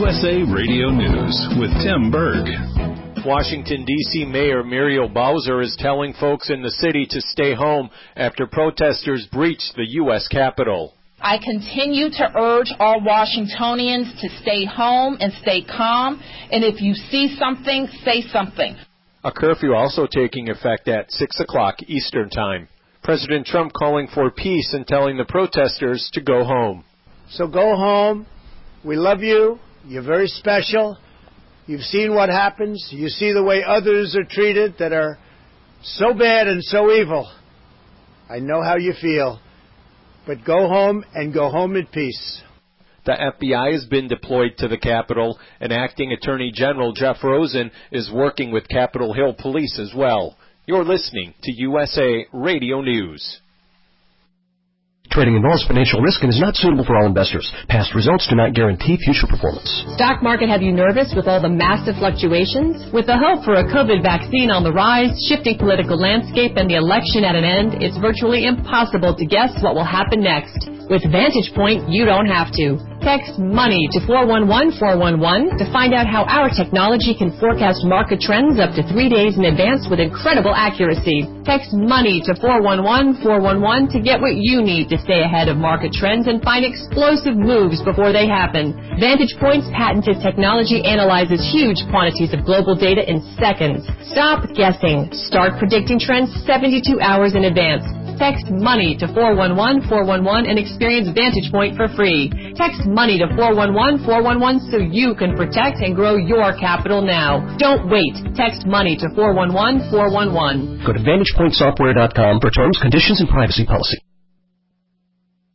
USA Radio News with Tim Berg. Washington, D.C. Mayor Muriel Bowser is telling folks in the city to stay home after protesters breached the U.S. Capitol. I continue to urge all Washingtonians to stay home and stay calm, and if you see something, say something. A curfew also taking effect at 6 o'clock Eastern Time. President Trump calling for peace and telling the protesters to go home. So go home. We love you. You're very special. You've seen what happens. You see the way others are treated that are so bad and so evil. I know how you feel. But go home and go home in peace. The FBI has been deployed to the Capitol, and Acting Attorney General Jeff Rosen is working with Capitol Hill Police as well. You're listening to USA Radio News. Trading involves financial risk and is not suitable for all investors. Past results do not guarantee future performance. Stock market have you nervous with all the massive fluctuations? With the hope for a COVID vaccine on the rise, shifting political landscape, and the election at an end, it's virtually impossible to guess what will happen next. With Vantage Point, you don't have to. Text MONEY to 411-411 to find out how our technology can forecast market trends up to 3 days in advance with incredible accuracy. Text MONEY to 411-411 to get what you need to stay ahead of market trends and find explosive moves before they happen. Vantage Point's patented technology analyzes huge quantities of global data in seconds. Stop guessing. Start predicting trends 72 hours in advance. Text MONEY to 411-411 and experience Vantage Point for free. Text MONEY to 411-411 so you can protect and grow your capital now. Don't wait. Text MONEY to 411-411. Go to VantagePointSoftware.com for terms, conditions, and privacy policy.